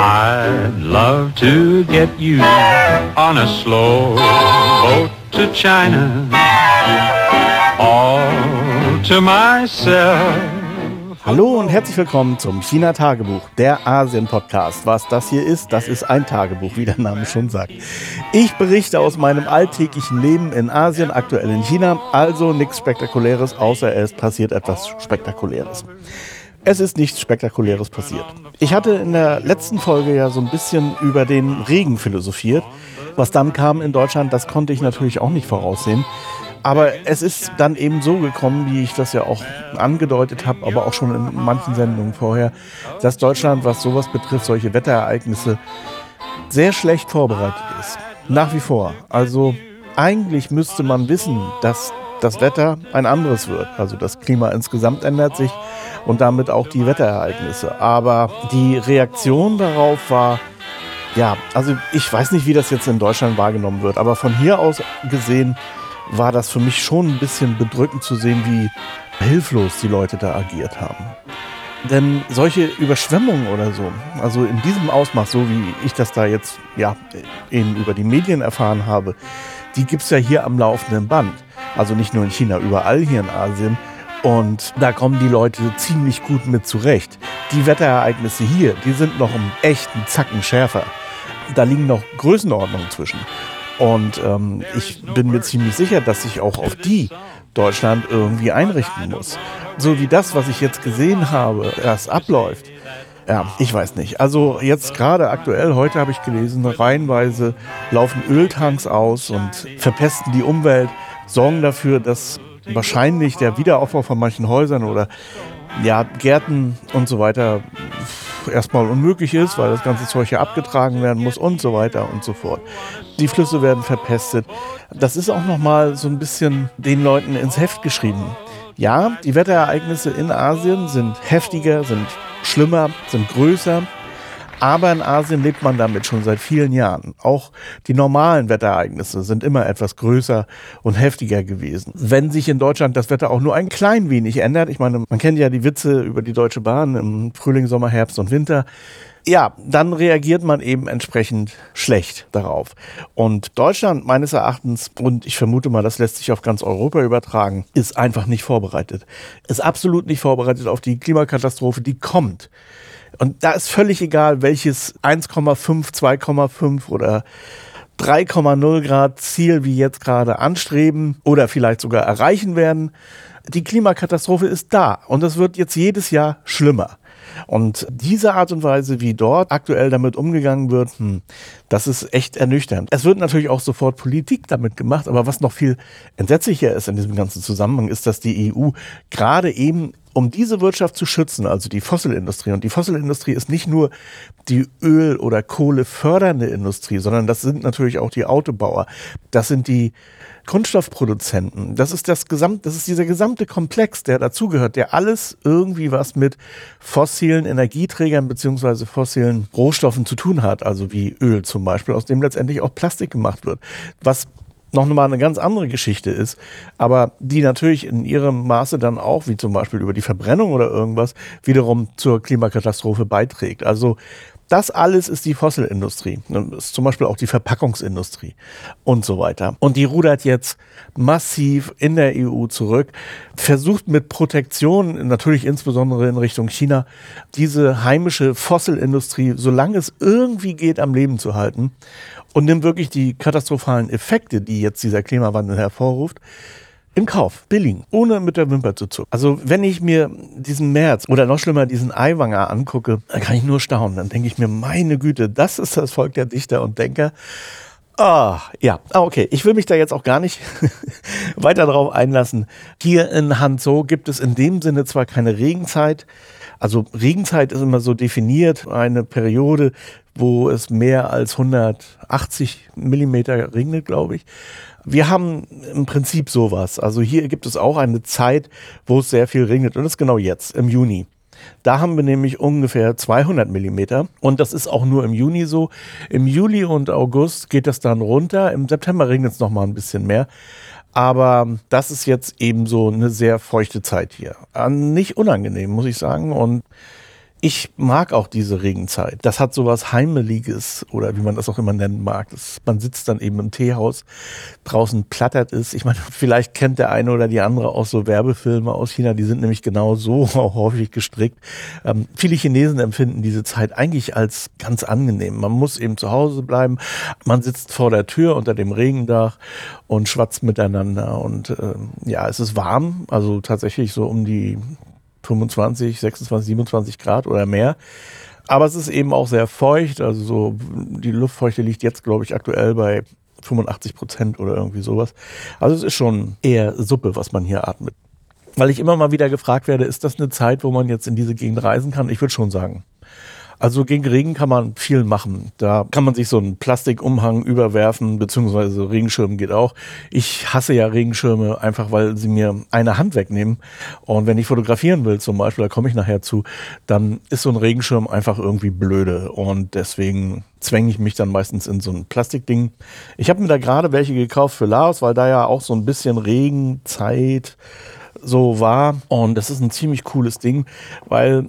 I'd love to get you on a slow boat to China, all to myself. Hallo und herzlich willkommen zum China-Tagebuch, der Asien-Podcast. Was das hier ist, das ist ein Tagebuch, wie der Name schon sagt. Ich berichte aus meinem alltäglichen Leben in Asien, aktuell in China, also nichts Spektakuläres, außer es passiert etwas Spektakuläres. Es ist nichts Spektakuläres passiert. Ich hatte in der letzten Folge ja so ein bisschen über den Regen philosophiert. Was dann kam in Deutschland, das konnte ich natürlich auch nicht voraussehen. Aber es ist dann eben so gekommen, wie ich das ja auch angedeutet habe, aber auch schon in manchen Sendungen vorher, dass Deutschland, was sowas betrifft, solche Wetterereignisse, sehr schlecht vorbereitet ist. Nach wie vor. Also eigentlich müsste man wissen, dass das Wetter ein anderes wird. Also das Klima insgesamt ändert sich und damit auch die Wetterereignisse. Aber die Reaktion darauf war, ja, also ich weiß nicht, wie das jetzt in Deutschland wahrgenommen wird, aber von hier aus gesehen war das für mich schon ein bisschen bedrückend zu sehen, wie hilflos die Leute da agiert haben. Denn solche Überschwemmungen oder so, also in diesem Ausmaß, so wie ich das da jetzt eben über die Medien erfahren habe, die gibt es ja hier am laufenden Band. Also nicht nur in China, überall hier in Asien. Und da kommen die Leute ziemlich gut mit zurecht. Die Wetterereignisse hier, die sind noch einen echten Zacken schärfer. Da liegen noch Größenordnungen zwischen. Und ich bin mir ziemlich sicher, dass sich auch auf die Deutschland irgendwie einrichten muss. So wie das, was ich jetzt gesehen habe, erst abläuft. Ja, ich weiß nicht. Also jetzt gerade aktuell, heute habe ich gelesen, reihenweise laufen Öltanks aus und verpesten die Umwelt, sorgen dafür, dass wahrscheinlich der Wiederaufbau von manchen Häusern oder Gärten und so weiter erstmal unmöglich ist, weil das ganze Zeug ja abgetragen werden muss und so weiter und so fort. Die Flüsse werden verpestet. Das ist auch nochmal so ein bisschen den Leuten ins Heft geschrieben. Ja, die Wetterereignisse in Asien sind heftiger, sind schlimmer, sind größer. Aber in Asien lebt man damit schon seit vielen Jahren. Auch die normalen Wetterereignisse sind immer etwas größer und heftiger gewesen. Wenn sich in Deutschland das Wetter auch nur ein klein wenig ändert, ich meine, man kennt ja die Witze über die Deutsche Bahn im Frühling, Sommer, Herbst und Winter, ja, dann reagiert man eben entsprechend schlecht darauf. Und Deutschland meines Erachtens, und ich vermute mal, das lässt sich auf ganz Europa übertragen, ist einfach nicht vorbereitet. Ist absolut nicht vorbereitet auf die Klimakatastrophe, die kommt. Und da ist völlig egal, welches 1,5, 2,5 oder 3,0 Grad Ziel wir jetzt gerade anstreben oder vielleicht sogar erreichen werden. Die Klimakatastrophe ist da und es wird jetzt jedes Jahr schlimmer. Und diese Art und Weise, wie dort aktuell damit umgegangen wird, das ist echt ernüchternd. Es wird natürlich auch sofort Politik damit gemacht, aber was noch viel entsetzlicher ist in diesem ganzen Zusammenhang, ist, dass die EU gerade eben, um diese Wirtschaft zu schützen, also die Fossilindustrie, und die Fossilindustrie ist nicht nur die Öl- oder Kohle fördernde Industrie, sondern das sind natürlich auch die Autobauer, das sind die Kunststoffproduzenten, das ist dieser gesamte Komplex, der dazugehört, der alles irgendwie was mit fossilen Energieträgern bzw. fossilen Rohstoffen zu tun hat, also wie Öl zum Beispiel, aus dem letztendlich auch Plastik gemacht wird, was noch mal eine ganz andere Geschichte ist, aber die natürlich in ihrem Maße dann auch, wie zum Beispiel über die Verbrennung oder irgendwas, wiederum zur Klimakatastrophe beiträgt. Also das alles ist die Fossilindustrie. Das ist zum Beispiel auch die Verpackungsindustrie und so weiter. Und die rudert jetzt massiv in der EU zurück, versucht mit Protektion, natürlich insbesondere in Richtung China, diese heimische Fossilindustrie, solange es irgendwie geht, am Leben zu halten und nimmt wirklich die katastrophalen Effekte, die jetzt dieser Klimawandel hervorruft, in Kauf, billigen, ohne mit der Wimper zu zucken. Also wenn ich mir diesen Merz oder noch schlimmer diesen Aiwanger angucke, dann kann ich nur staunen. Dann denke ich mir, meine Güte, das ist das Volk der Dichter und Denker. Okay. Ich will mich da jetzt auch gar nicht weiter darauf einlassen. Hier in Hangzhou gibt es in dem Sinne zwar keine Regenzeit. Also Regenzeit ist immer so definiert, eine Periode, wo es mehr als 180 Millimeter regnet, glaube ich. Wir haben im Prinzip sowas. Also hier gibt es auch eine Zeit, wo es sehr viel regnet. Und das ist genau jetzt, im Juni. Da haben wir nämlich ungefähr 200 Millimeter. Und das ist auch nur im Juni so. Im Juli und August geht das dann runter. Im September regnet es noch mal ein bisschen mehr. Aber das ist jetzt eben so eine sehr feuchte Zeit hier. Nicht unangenehm, muss ich sagen. Und Ich mag auch diese Regenzeit. Das hat sowas Heimeliges oder wie man das auch immer nennen mag. Man sitzt dann eben im Teehaus, draußen plattert es. Ich meine, vielleicht kennt der eine oder die andere auch so Werbefilme aus China, die sind nämlich genau so auch häufig gestrickt. Viele Chinesen empfinden diese Zeit eigentlich als ganz angenehm. Man muss eben zu Hause bleiben, man sitzt vor der Tür unter dem Regendach und schwatzt miteinander und es ist warm, also tatsächlich so um die 25, 26, 27 Grad oder mehr. Aber es ist eben auch sehr feucht. Also so die Luftfeuchte liegt jetzt, glaube ich, aktuell bei 85% oder irgendwie sowas. Also es ist schon eher Suppe, was man hier atmet. Weil ich immer mal wieder gefragt werde, ist das eine Zeit, wo man jetzt in diese Gegend reisen kann? Ich würde schon sagen. Also gegen Regen kann man viel machen. Da kann man sich so einen Plastikumhang überwerfen, beziehungsweise Regenschirm geht auch. Ich hasse ja Regenschirme einfach, weil sie mir eine Hand wegnehmen. Und wenn ich fotografieren will zum Beispiel, da komme ich nachher zu, dann ist so ein Regenschirm einfach irgendwie blöde. Und deswegen zwänge ich mich dann meistens in so ein Plastikding. Ich habe mir da gerade welche gekauft für Laos, weil da ja auch so ein bisschen Regenzeit so war. Und das ist ein ziemlich cooles Ding, weil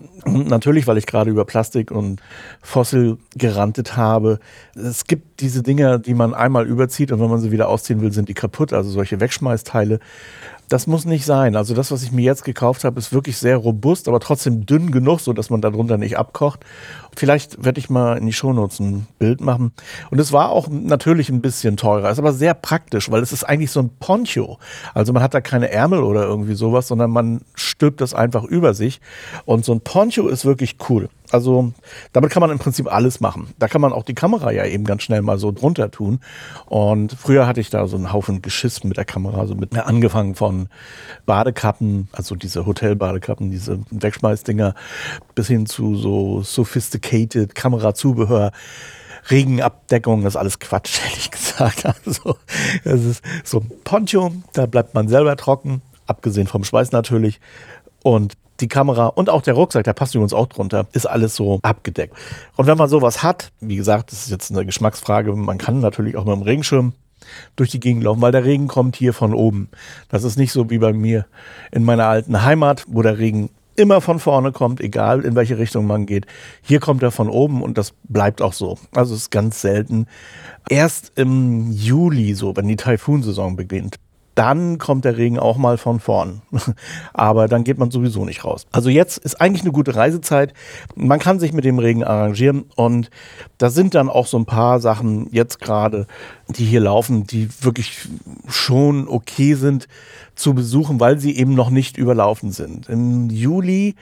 ich gerade über Plastik und Fossil gerantet habe. Es gibt diese Dinger, die man einmal überzieht und wenn man sie wieder ausziehen will, sind die kaputt. Also solche Wegschmeißteile. Das muss nicht sein. Also das, was ich mir jetzt gekauft habe, ist wirklich sehr robust, aber trotzdem dünn genug, sodass man darunter nicht abkocht. Vielleicht werde ich mal in die Shownotes ein Bild machen. Und es war auch natürlich ein bisschen teurer, ist aber sehr praktisch, weil es ist eigentlich so ein Poncho. Also man hat da keine Ärmel oder irgendwie sowas, sondern man stülpt das einfach über sich. Und so ein Poncho ist wirklich cool. Also damit kann man im Prinzip alles machen. Da kann man auch die Kamera ja eben ganz schnell mal so drunter tun. Und früher hatte ich da so einen Haufen Geschiss mit der Kamera, so mit angefangen von Badekappen, also diese Hotelbadekappen, diese Wegschmeißdinger, bis hin zu so sophisticated Kamerazubehör. Regenabdeckung, das ist alles Quatsch, ehrlich gesagt. Also das ist so ein Poncho, da bleibt man selber trocken, abgesehen vom Schweiß natürlich. Und die Kamera und auch der Rucksack, der passt übrigens auch drunter, ist alles so abgedeckt. Und wenn man sowas hat, wie gesagt, das ist jetzt eine Geschmacksfrage, man kann natürlich auch mit dem Regenschirm durch die Gegend laufen, weil der Regen kommt hier von oben. Das ist nicht so wie bei mir in meiner alten Heimat, wo der Regen immer von vorne kommt, egal in welche Richtung man geht. Hier kommt er von oben und das bleibt auch so. Also es ist ganz selten. Erst im Juli, so, wenn die Taifunsaison beginnt, dann kommt der Regen auch mal von vorn. Aber dann geht man sowieso nicht raus. Also jetzt ist eigentlich eine gute Reisezeit. Man kann sich mit dem Regen arrangieren und da sind dann auch so ein paar Sachen jetzt gerade, die hier laufen, die wirklich schon okay sind zu besuchen, weil sie eben noch nicht überlaufen sind. Im Juli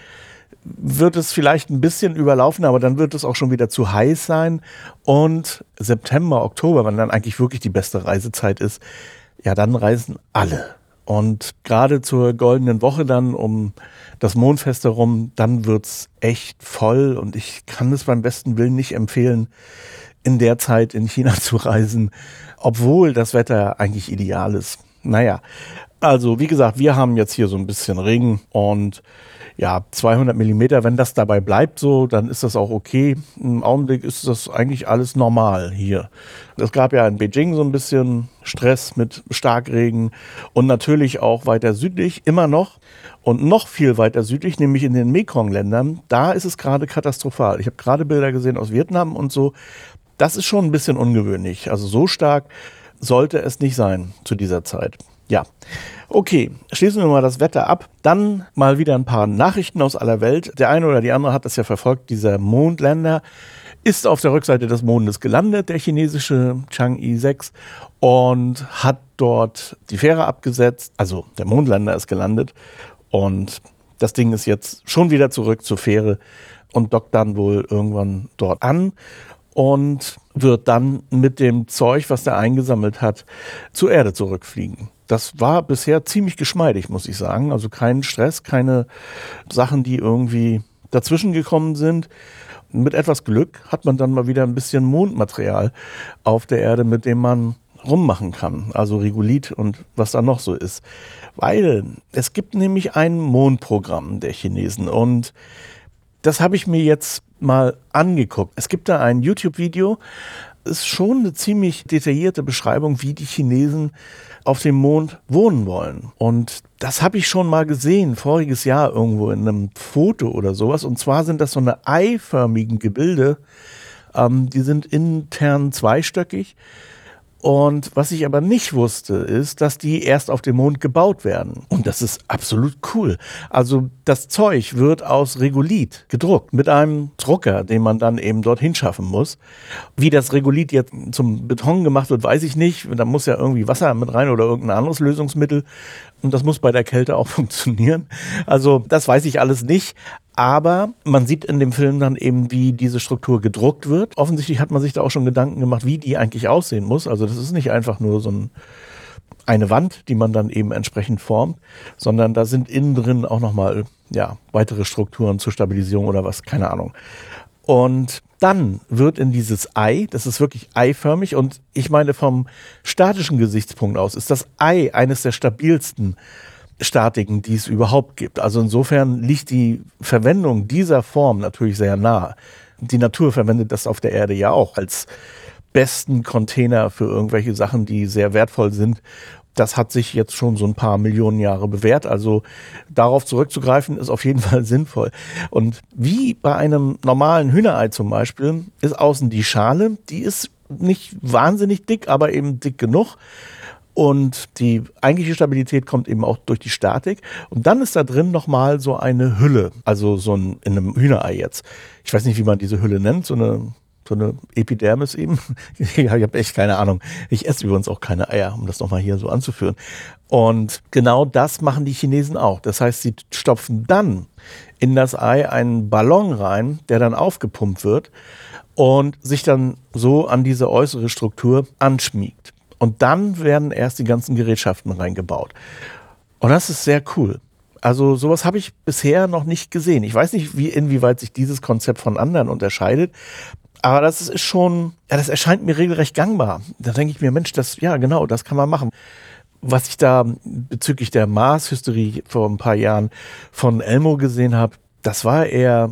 wird es vielleicht ein bisschen überlaufen, aber dann wird es auch schon wieder zu heiß sein. Und September, Oktober, wenn dann eigentlich wirklich die beste Reisezeit ist, ja, dann reisen alle. Und gerade zur goldenen Woche dann um das Mondfest herum, dann wird's echt voll. Und ich kann es beim besten Willen nicht empfehlen, in der Zeit in China zu reisen, obwohl das Wetter eigentlich ideal ist. Naja, also wie gesagt, wir haben jetzt hier so ein bisschen Regen und ja, 200 Millimeter, wenn das dabei bleibt so, dann ist das auch okay. Im Augenblick ist das eigentlich alles normal hier. Es gab ja in Beijing so ein bisschen Stress mit Starkregen und natürlich auch weiter südlich, immer noch. Und noch viel weiter südlich, nämlich in den Mekong-Ländern, da ist es gerade katastrophal. Ich habe gerade Bilder gesehen aus Vietnam und so. Das ist schon ein bisschen ungewöhnlich. Also so stark sollte es nicht sein zu dieser Zeit. Ja, okay, schließen wir mal das Wetter ab. Dann mal wieder ein paar Nachrichten aus aller Welt. Der eine oder die andere hat das ja verfolgt. Dieser Mondlander ist auf der Rückseite des Mondes gelandet, der chinesische Chang'e 6, und hat dort die Fähre abgesetzt. Also der Mondlander ist gelandet und das Ding ist jetzt schon wieder zurück zur Fähre und dockt dann wohl irgendwann dort an und wird dann mit dem Zeug, was der eingesammelt hat, zur Erde zurückfliegen. Das war bisher ziemlich geschmeidig, muss ich sagen. Also kein Stress, keine Sachen, die irgendwie dazwischen gekommen sind. Mit etwas Glück hat man dann mal wieder ein bisschen Mondmaterial auf der Erde, mit dem man rummachen kann. Also Regolith und was da noch so ist. Weil es gibt nämlich ein Mondprogramm der Chinesen und das habe ich mir jetzt mal angeguckt. Es gibt da ein YouTube-Video, ist schon eine ziemlich detaillierte Beschreibung, wie die Chinesen auf dem Mond wohnen wollen. Und das habe ich schon mal gesehen, voriges Jahr irgendwo in einem Foto oder sowas. Und zwar sind das so eine eiförmigen Gebilde, die sind intern zweistöckig. Und was ich aber nicht wusste, ist, dass die erst auf dem Mond gebaut werden. Und das ist absolut cool. Also das Zeug wird aus Regolith gedruckt mit einem Drucker, den man dann eben dorthin schaffen muss. Wie das Regolith jetzt zum Beton gemacht wird, weiß ich nicht. Da muss ja irgendwie Wasser mit rein oder irgendein anderes Lösungsmittel. Und das muss bei der Kälte auch funktionieren. Also das weiß ich alles nicht. Aber man sieht in dem Film dann eben, wie diese Struktur gedruckt wird. Offensichtlich hat man sich da auch schon Gedanken gemacht, wie die eigentlich aussehen muss. Also das ist nicht einfach nur so eine Wand, die man dann eben entsprechend formt, sondern da sind innen drin auch nochmal weitere Strukturen zur Stabilisierung oder was, keine Ahnung. Und dann wird in dieses Ei, das ist wirklich eiförmig und ich meine vom statischen Gesichtspunkt aus, ist das Ei eines der stabilsten Statiken, die es überhaupt gibt. Also insofern liegt die Verwendung dieser Form natürlich sehr nah. Die Natur verwendet das auf der Erde ja auch als besten Container für irgendwelche Sachen, die sehr wertvoll sind. Das hat sich jetzt schon so ein paar Millionen Jahre bewährt. Also darauf zurückzugreifen ist auf jeden Fall sinnvoll. Und wie bei einem normalen Hühnerei zum Beispiel ist außen die Schale, die ist nicht wahnsinnig dick, aber eben dick genug. Und die eigentliche Stabilität kommt eben auch durch die Statik. Und dann ist da drin nochmal so eine Hülle, also in einem Hühnerei jetzt. Ich weiß nicht, wie man diese Hülle nennt, so eine Epidermis eben. Ich habe echt keine Ahnung. Ich esse übrigens auch keine Eier, um das nochmal hier so anzuführen. Und genau das machen die Chinesen auch. Das heißt, sie stopfen dann in das Ei einen Ballon rein, der dann aufgepumpt wird und sich dann so an diese äußere Struktur anschmiegt. Und dann werden erst die ganzen Gerätschaften reingebaut. Und das ist sehr cool. Also sowas habe ich bisher noch nicht gesehen. Ich weiß nicht, inwieweit sich dieses Konzept von anderen unterscheidet. Aber das ist schon, das erscheint mir regelrecht gangbar. Da denke ich mir, Mensch, das kann man machen. Was ich da bezüglich der Mars-Hysterie vor ein paar Jahren von Elmo gesehen habe, das war eher,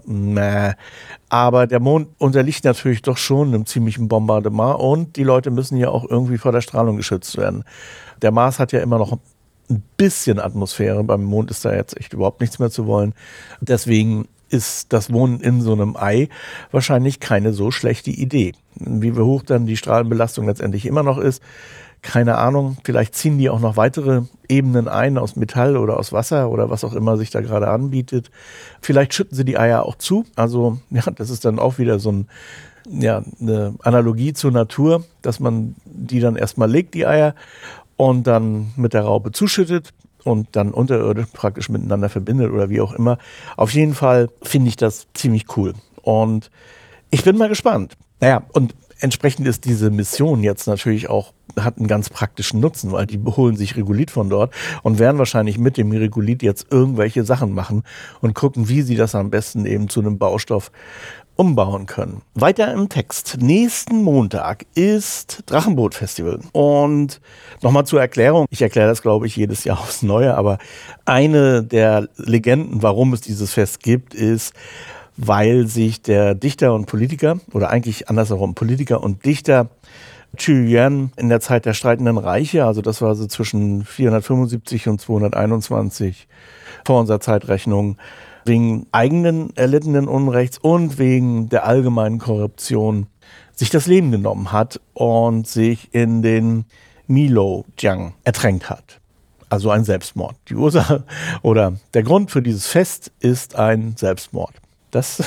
aber der Mond unterliegt natürlich doch schon einem ziemlichen Bombardement und die Leute müssen ja auch irgendwie vor der Strahlung geschützt werden. Der Mars hat ja immer noch ein bisschen Atmosphäre, beim Mond ist da jetzt echt überhaupt nichts mehr zu wollen. Deswegen ist das Wohnen in so einem Ei wahrscheinlich keine so schlechte Idee. Wie hoch dann die Strahlenbelastung letztendlich immer noch ist, keine Ahnung, vielleicht ziehen die auch noch weitere Ebenen ein aus Metall oder aus Wasser oder was auch immer sich da gerade anbietet. Vielleicht schütten sie die Eier auch zu. Also das ist dann auch wieder so eine Analogie zur Natur, dass man die dann erstmal legt, die Eier, und dann mit der Raupe zuschüttet und dann unterirdisch praktisch miteinander verbindet oder wie auch immer. Auf jeden Fall finde ich das ziemlich cool. Und ich bin mal gespannt. Naja, und entsprechend ist diese Mission jetzt natürlich auch, hat einen ganz praktischen Nutzen, weil die holen sich Regolith von dort und werden wahrscheinlich mit dem Regolith jetzt irgendwelche Sachen machen und gucken, wie sie das am besten eben zu einem Baustoff umbauen können. Weiter im Text. Nächsten Montag ist Drachenboot-Festival. Und nochmal zur Erklärung. Ich erkläre das, glaube ich, jedes Jahr aufs Neue, aber eine der Legenden, warum es dieses Fest gibt, ist, weil sich der Dichter und Politiker, oder eigentlich andersherum, Politiker und Dichter Zhou Yuan in der Zeit der Streitenden Reiche, also das war so zwischen 475 und 221 vor unserer Zeitrechnung, wegen eigenen erlittenen Unrechts und wegen der allgemeinen Korruption sich das Leben genommen hat und sich in den Miluojiang ertränkt hat. Also ein Selbstmord. Die Ursache oder der Grund für dieses Fest ist ein Selbstmord. Das,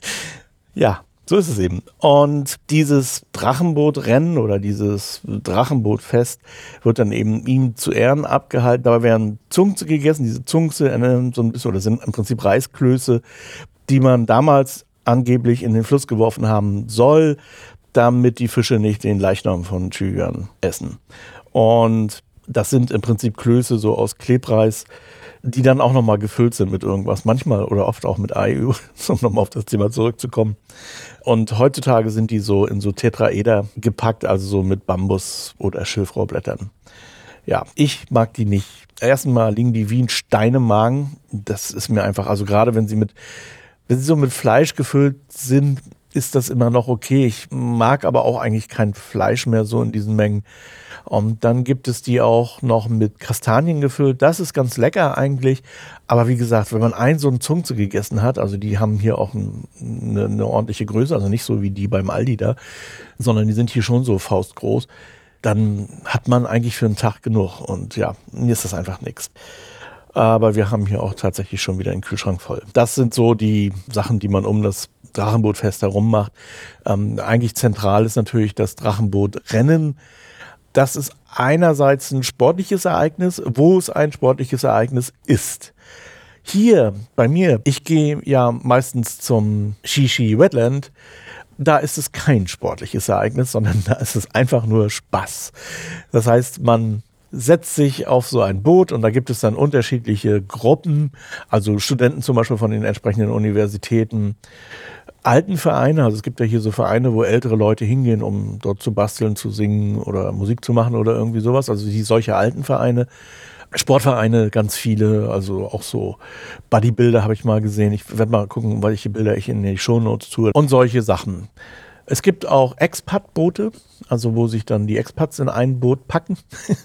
so ist es eben. Und dieses Drachenbootrennen oder dieses Drachenbootfest wird dann eben ihm zu Ehren abgehalten. Dabei werden Zungze gegessen. Diese Zungze so ein bisschen, oder sind im Prinzip Reisklöße, die man damals angeblich in den Fluss geworfen haben soll, damit die Fische nicht den Leichnam von Zhou Yuan essen. Und das sind im Prinzip Klöße so aus Klebreis, die dann auch nochmal gefüllt sind mit irgendwas. Manchmal oder oft auch mit Ei, um nochmal auf das Thema zurückzukommen. Und heutzutage sind die so in so Tetraeder gepackt, also so mit Bambus- oder Schilfrohrblättern. Ja, ich mag die nicht. Erstmal liegen die wie ein Stein im Magen. Das ist mir einfach, also gerade wenn sie mit Wenn sie so mit Fleisch gefüllt sind, ist das immer noch okay. Ich mag aber auch eigentlich kein Fleisch mehr so in diesen Mengen. Und dann gibt es die auch noch mit Kastanien gefüllt. Das ist ganz lecker eigentlich. Aber wie gesagt, wenn man so einen Zungze gegessen hat, also die haben hier auch eine ordentliche Größe, also nicht so wie die beim Aldi da, sondern die sind hier schon so faustgroß, dann hat man eigentlich für einen Tag genug. Und ja, mir ist das einfach nichts. Aber wir haben hier auch tatsächlich schon wieder den Kühlschrank voll. Das sind so die Sachen, die man um das Drachenbootfest herum macht. Eigentlich zentral ist natürlich das Drachenbootrennen. Das ist einerseits ein sportliches Ereignis, wo es ein sportliches Ereignis ist. Hier bei mir, ich gehe ja meistens zum Shishi Wetland, da ist es kein sportliches Ereignis, sondern da ist es einfach nur Spaß. Das heißt, man setzt sich auf so ein Boot und da gibt es dann unterschiedliche Gruppen, also Studenten zum Beispiel von den entsprechenden Universitäten, Altenvereine, also es gibt ja hier so Vereine, wo ältere Leute hingehen, um dort zu basteln, zu singen oder Musik zu machen oder irgendwie sowas, also solche Altenvereine. Sportvereine, ganz viele, also auch so Bodybuilder habe ich mal gesehen. Ich werde mal gucken, welche Bilder ich in die Shownotes tue und solche Sachen. Es gibt auch Expat-Boote, also wo sich dann die Expats in ein Boot packen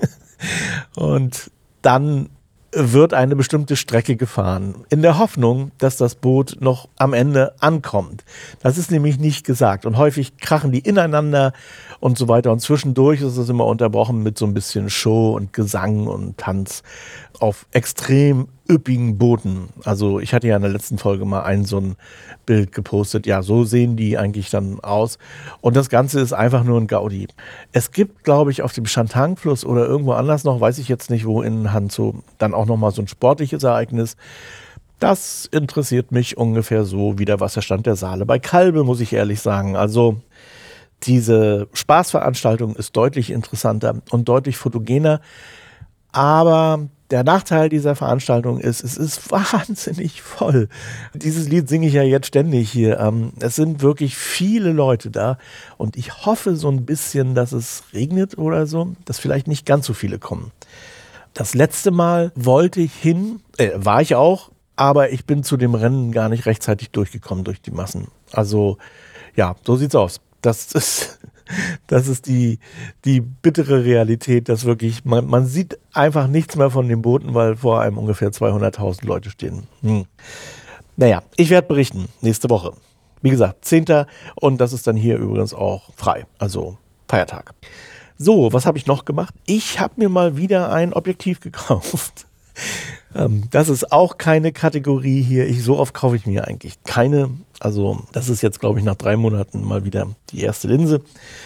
und dann wird eine bestimmte Strecke gefahren, in der Hoffnung, dass das Boot noch am Ende ankommt. Das ist nämlich nicht gesagt und häufig krachen die ineinander und so weiter und zwischendurch ist es immer unterbrochen mit so ein bisschen Show und Gesang und Tanz auf extrem üppigen Booten. Also ich hatte ja in der letzten Folge mal so ein Bild gepostet. Ja, so sehen die eigentlich dann aus. Und das Ganze ist einfach nur ein Gaudi. Es gibt, glaube ich, auf dem Shantung-Fluss oder irgendwo anders noch, weiß ich jetzt nicht wo in Hanzhou, dann auch nochmal so ein sportliches Ereignis. Das interessiert mich ungefähr so wie der Wasserstand der Saale bei Kalbe, muss ich ehrlich sagen. Also diese Spaßveranstaltung ist deutlich interessanter und deutlich fotogener. Aber der Nachteil dieser Veranstaltung ist, es ist wahnsinnig voll. Dieses Lied singe ich ja jetzt ständig hier. Es sind wirklich viele Leute da und ich hoffe so ein bisschen, dass es regnet oder so, dass vielleicht nicht ganz so viele kommen. Das letzte Mal wollte ich war ich auch, aber ich bin zu dem Rennen gar nicht rechtzeitig durchgekommen durch die Massen. Also ja, so sieht's aus. Das ist die bittere Realität, dass wirklich, man sieht einfach nichts mehr von den Booten, weil vor einem ungefähr 200.000 Leute stehen. Naja, ich werde berichten nächste Woche. Wie gesagt, 10. Und das ist dann hier übrigens auch frei, also Feiertag. So, was habe ich noch gemacht? Ich habe mir mal wieder ein Objektiv gekauft. Das ist auch keine Kategorie hier. So oft kaufe ich mir eigentlich keine. Also das ist jetzt, glaube ich, nach 3 Monaten mal wieder die erste Linse.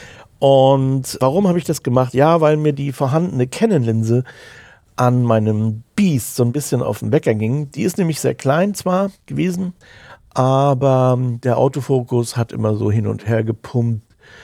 Und warum habe ich das gemacht? Ja, weil mir die vorhandene Canon-Linse an meinem Beast so ein bisschen auf den Wecker ging. Die ist nämlich sehr klein zwar gewesen, aber der Autofokus hat immer so hin und her gepumpt.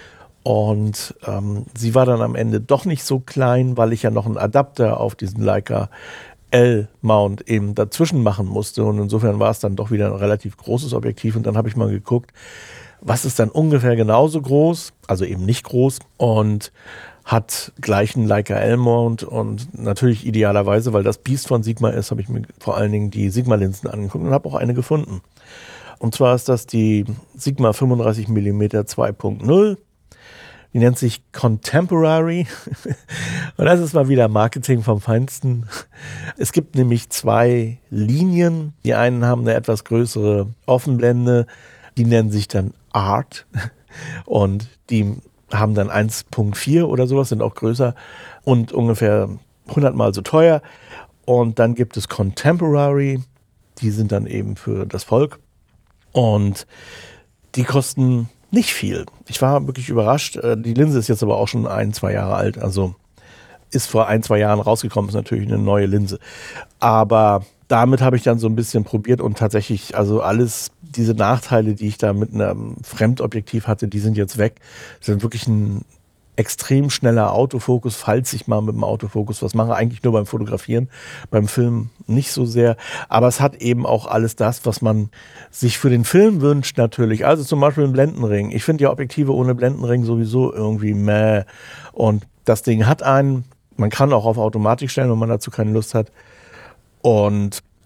Und sie war dann am Ende doch nicht so klein, weil ich ja noch einen Adapter auf diesen Leica L-Mount eben dazwischen machen musste. Und insofern war es dann doch wieder ein relativ großes Objektiv. Und dann habe ich mal geguckt, was ist dann ungefähr genauso groß, also eben nicht groß und hat gleich einen Leica L-Mount und natürlich idealerweise, weil das Beast von Sigma ist, habe ich mir vor allen Dingen die Sigma-Linsen angeguckt und habe auch eine gefunden. Und zwar ist das die Sigma 35mm 2.0. Die nennt sich Contemporary. Und das ist mal wieder Marketing vom Feinsten. Es gibt nämlich 2 Linien. Die einen haben eine etwas größere Offenblende. Die nennen sich dann Art. Und die haben dann 1.4 oder sowas, sind auch größer und ungefähr 100 Mal so teuer. Und dann gibt es Contemporary. Die sind dann eben für das Volk. Und die kosten nicht viel. Ich war wirklich überrascht. Die Linse ist jetzt aber auch schon 1-2 Jahre alt. Also ist vor 1-2 Jahren rausgekommen. Ist natürlich eine neue Linse. Aber damit habe ich dann so ein bisschen probiert und tatsächlich, also alles diese Nachteile, die ich da mit einem Fremdobjektiv hatte, die sind jetzt weg. Das ist wirklich ein extrem schneller Autofokus, falls ich mal mit dem Autofokus was mache. Eigentlich nur beim Fotografieren, beim Film nicht so sehr. Aber es hat eben auch alles das, was man sich für den Film wünscht natürlich. Also zum Beispiel ein Blendenring. Ich finde ja Objektive ohne Blendenring sowieso irgendwie mäh. Und das Ding hat einen. Man kann auch auf Automatik stellen, wenn man dazu keine Lust hat. Und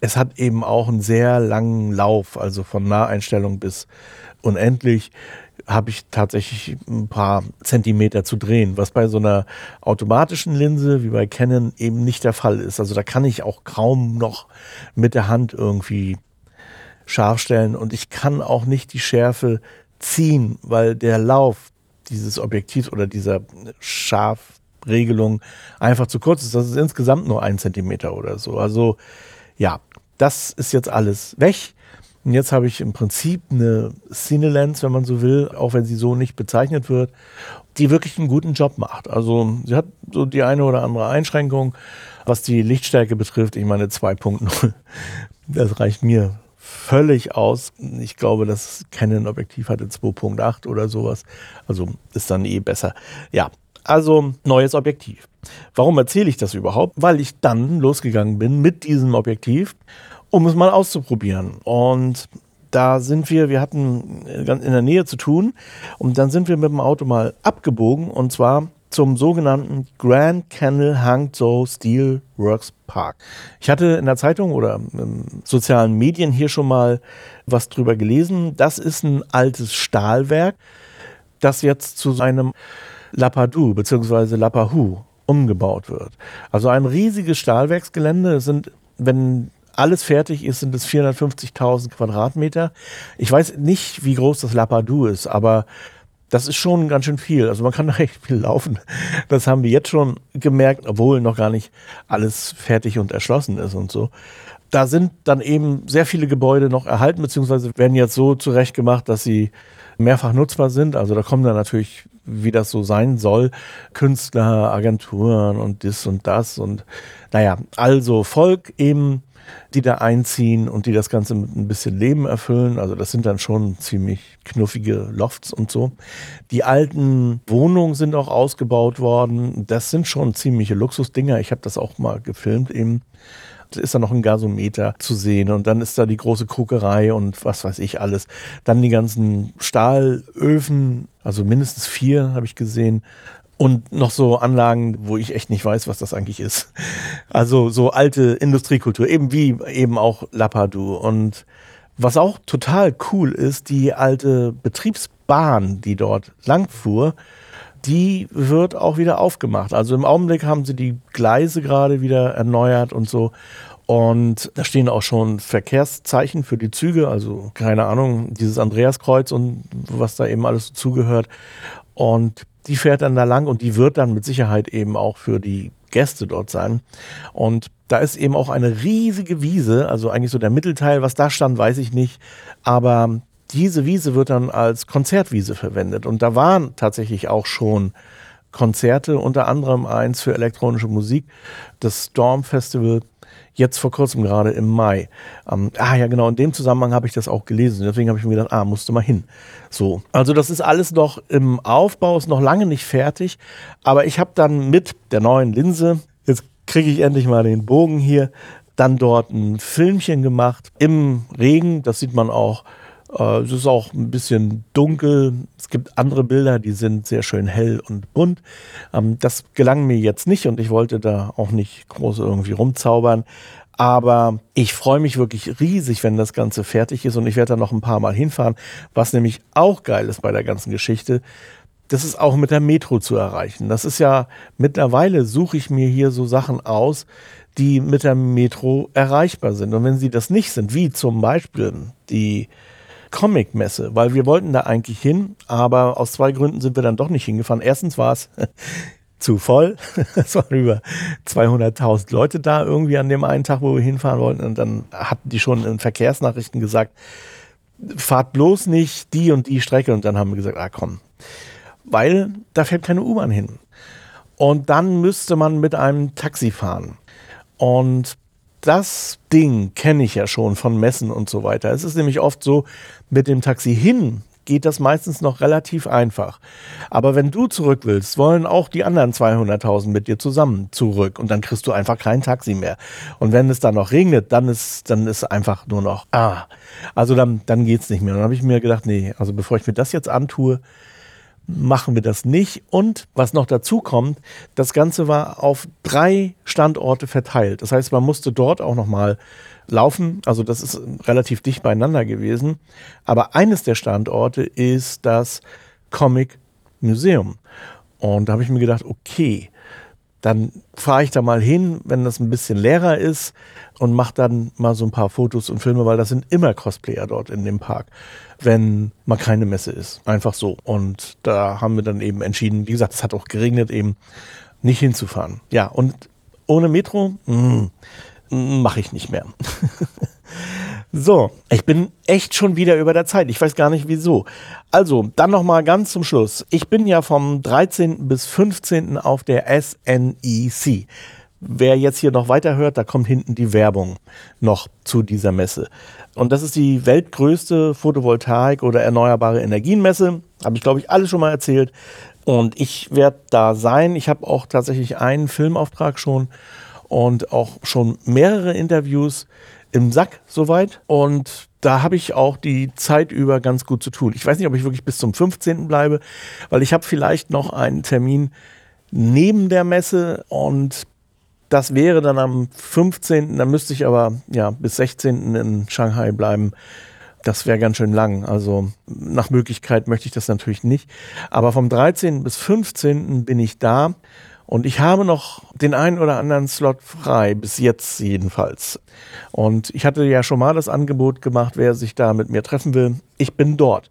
es hat eben auch einen sehr langen Lauf, also von Naheinstellung bis unendlich habe ich tatsächlich ein paar Zentimeter zu drehen, was bei so einer automatischen Linse wie bei Canon eben nicht der Fall ist. Also da kann ich auch kaum noch mit der Hand irgendwie scharf stellen und ich kann auch nicht die Schärfe ziehen, weil der Lauf dieses Objektivs oder dieser Scharfregelung einfach zu kurz ist. Das ist insgesamt nur 1 Zentimeter oder so. Also ja, das ist jetzt alles weg. Und jetzt habe ich im Prinzip eine Cinelens, wenn man so will, auch wenn sie so nicht bezeichnet wird, die wirklich einen guten Job macht. Also sie hat so die eine oder andere Einschränkung, was die Lichtstärke betrifft. Ich meine 2.0, das reicht mir völlig aus. Ich glaube, das Canon-Objektiv hatte 2.8 oder sowas. Also ist dann besser. Ja, also neues Objektiv. Warum erzähle ich das überhaupt? Weil ich dann losgegangen bin mit diesem Objektiv, um es mal auszuprobieren. Und da sind wir hatten in der Nähe zu tun und dann sind wir mit dem Auto mal abgebogen und zwar zum sogenannten Grand Canal Hangzhou Steel Works Park. Ich hatte in der Zeitung oder in sozialen Medien hier schon mal was drüber gelesen. Das ist ein altes Stahlwerk, das jetzt zu einem Lapadu bzw. Lapahu umgebaut wird. Also ein riesiges Stahlwerksgelände. Wenn alles fertig ist, sind es 450.000 Quadratmeter. Ich weiß nicht, wie groß das Lapadu ist, aber das ist schon ganz schön viel. Also man kann da echt viel laufen. Das haben wir jetzt schon gemerkt, obwohl noch gar nicht alles fertig und erschlossen ist und so. Da sind dann eben sehr viele Gebäude noch erhalten, beziehungsweise werden jetzt so zurechtgemacht, dass sie mehrfach nutzbar sind. Also da kommen dann natürlich, wie das so sein soll, Künstler, Agenturen und das und das. Und naja, also Volk eben, die da einziehen und die das Ganze mit ein bisschen Leben erfüllen. Also das sind dann schon ziemlich knuffige Lofts und so. Die alten Wohnungen sind auch ausgebaut worden. Das sind schon ziemliche Luxusdinger. Ich habe das auch mal gefilmt eben. Da ist da noch ein Gasometer zu sehen und dann ist da die große Kokerei und was weiß ich alles. Dann die ganzen Stahlöfen, also mindestens 4 habe ich gesehen. Und noch so Anlagen, wo ich echt nicht weiß, was das eigentlich ist. Also so alte Industriekultur, eben wie eben auch Lapadu. Und was auch total cool ist, die alte Betriebsbahn, die dort langfuhr, die wird auch wieder aufgemacht. Also im Augenblick haben sie die Gleise gerade wieder erneuert und so. Und da stehen auch schon Verkehrszeichen für die Züge, also keine Ahnung, dieses Andreaskreuz und was da eben alles zugehört. Und die fährt dann da lang und die wird dann mit Sicherheit eben auch für die Gäste dort sein. Und da ist eben auch eine riesige Wiese, also eigentlich so der Mittelteil, was da stand, weiß ich nicht. Aber diese Wiese wird dann als Konzertwiese verwendet. Und da waren tatsächlich auch schon Konzerte, unter anderem eins für elektronische Musik, das Storm Festival, jetzt vor kurzem gerade im Mai. Ja genau, in dem Zusammenhang habe ich das auch gelesen. Deswegen habe ich mir gedacht, musst du mal hin. So, also das ist alles noch im Aufbau, ist noch lange nicht fertig. Aber ich habe dann mit der neuen Linse, jetzt kriege ich endlich mal den Bogen hier, dann dort ein Filmchen gemacht im Regen. Das sieht man auch. Es ist auch ein bisschen dunkel. Es gibt andere Bilder, die sind sehr schön hell und bunt. Das gelang mir jetzt nicht und ich wollte da auch nicht groß irgendwie rumzaubern. Aber ich freue mich wirklich riesig, wenn das Ganze fertig ist und ich werde da noch ein paar Mal hinfahren. Was nämlich auch geil ist bei der ganzen Geschichte, das ist auch mit der Metro zu erreichen. Das ist ja, mittlerweile suche ich mir hier so Sachen aus, die mit der Metro erreichbar sind. Und wenn sie das nicht sind, wie zum Beispiel die Comic-Messe, weil wir wollten da eigentlich hin, aber aus 2 Gründen sind wir dann doch nicht hingefahren. Erstens war es zu voll. Es waren über 200.000 Leute da irgendwie an dem einen Tag, wo wir hinfahren wollten. Und dann hatten die schon in Verkehrsnachrichten gesagt, fahrt bloß nicht die und die Strecke. Und dann haben wir gesagt, komm, weil da fährt keine U-Bahn hin. Und dann müsste man mit einem Taxi fahren. Und das Ding kenne ich ja schon von Messen und so weiter. Es ist nämlich oft so, mit dem Taxi hin geht das meistens noch relativ einfach. Aber wenn du zurück willst, wollen auch die anderen 200.000 mit dir zusammen zurück und dann kriegst du einfach kein Taxi mehr. Und wenn es dann noch regnet, dann ist einfach nur noch, also dann geht's nicht mehr. Und dann habe ich mir gedacht, nee, also bevor ich mir das jetzt antue, machen wir das nicht. Und was noch dazu kommt, das Ganze war auf 3 Standorte verteilt. Das heißt, man musste dort auch nochmal laufen. Also das ist relativ dicht beieinander gewesen. Aber eines der Standorte ist das Comic Museum. Und da habe ich mir gedacht, okay, dann fahre ich da mal hin, wenn das ein bisschen leerer ist und mache dann mal so ein paar Fotos und Filme, weil das sind immer Cosplayer dort in dem Park, wenn mal keine Messe ist. Einfach so. Und da haben wir dann eben entschieden, wie gesagt, es hat auch geregnet, eben nicht hinzufahren. Ja, und ohne Metro mache ich nicht mehr. So, ich bin echt schon wieder über der Zeit. Ich weiß gar nicht wieso. Also, dann nochmal ganz zum Schluss. Ich bin ja vom 13. bis 15. auf der SNEC. Wer jetzt hier noch weiterhört, da kommt hinten die Werbung noch zu dieser Messe. Und das ist die weltgrößte Photovoltaik- oder erneuerbare Energienmesse. Habe ich, glaube ich, alles schon mal erzählt. Und ich werde da sein. Ich habe auch tatsächlich einen Filmauftrag schon und auch schon mehrere Interviews im Sack soweit. Und da habe ich auch die Zeit über ganz gut zu tun. Ich weiß nicht, ob ich wirklich bis zum 15. bleibe, weil ich habe vielleicht noch einen Termin neben der Messe und das wäre dann am 15. Dann müsste ich aber bis 16. in Shanghai bleiben. Das wäre ganz schön lang. Also nach Möglichkeit möchte ich das natürlich nicht. Aber vom 13. bis 15. bin ich da. Und ich habe noch den einen oder anderen Slot frei, bis jetzt jedenfalls. Und ich hatte ja schon mal das Angebot gemacht, wer sich da mit mir treffen will. Ich bin dort.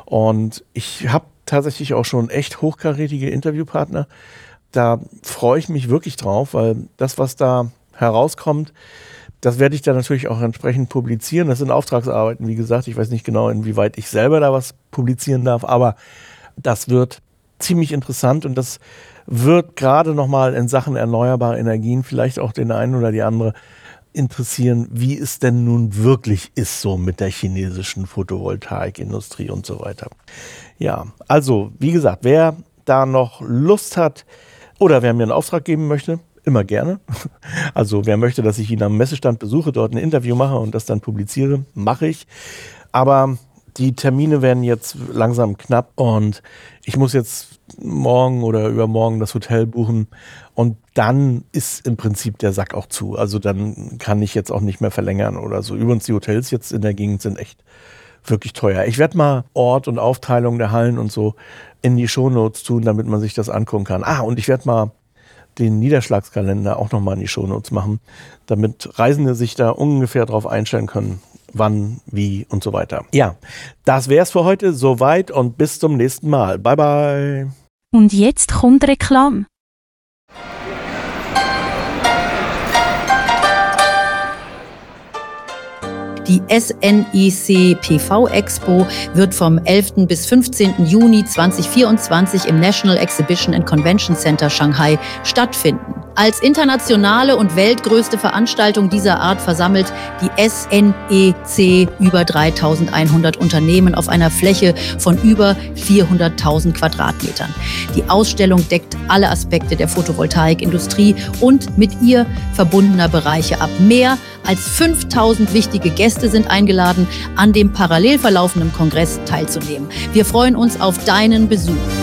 Und ich habe tatsächlich auch schon echt hochkarätige Interviewpartner. Da freue ich mich wirklich drauf, weil das, was da herauskommt, das werde ich dann natürlich auch entsprechend publizieren. Das sind Auftragsarbeiten, wie gesagt. Ich weiß nicht genau, inwieweit ich selber da was publizieren darf, aber das wird ziemlich interessant und das wird gerade nochmal in Sachen erneuerbare Energien vielleicht auch den einen oder die andere interessieren, wie es denn nun wirklich ist so mit der chinesischen Photovoltaikindustrie und so weiter. Ja, also wie gesagt, wer da noch Lust hat oder wer mir einen Auftrag geben möchte, immer gerne. Also wer möchte, dass ich ihn am Messestand besuche, dort ein Interview mache und das dann publiziere, mache ich. Aber die Termine werden jetzt langsam knapp und ich muss jetzt morgen oder übermorgen das Hotel buchen und dann ist im Prinzip der Sack auch zu. Also dann kann ich jetzt auch nicht mehr verlängern oder so. Übrigens, die Hotels jetzt in der Gegend sind echt wirklich teuer. Ich werde mal Ort und Aufteilung der Hallen und so in die Shownotes tun, damit man sich das angucken kann. Und ich werde mal den Niederschlagskalender auch nochmal in die Shownotes machen, damit Reisende sich da ungefähr drauf einstellen können, wann, wie und so weiter. Ja, das wär's für heute. Soweit und bis zum nächsten Mal. Bye, bye. Und jetzt kommt Reklam. Die SNEC PV Expo wird vom 11. bis 15. Juni 2024 im National Exhibition and Convention Center Shanghai stattfinden. Als internationale und weltgrößte Veranstaltung dieser Art versammelt die SNEC über 3.100 Unternehmen auf einer Fläche von über 400.000 Quadratmetern. Die Ausstellung deckt alle Aspekte der Photovoltaikindustrie und mit ihr verbundener Bereiche ab. Mehr als 5.000 wichtige Gäste sind eingeladen, an dem parallel verlaufenden Kongress teilzunehmen. Wir freuen uns auf deinen Besuch.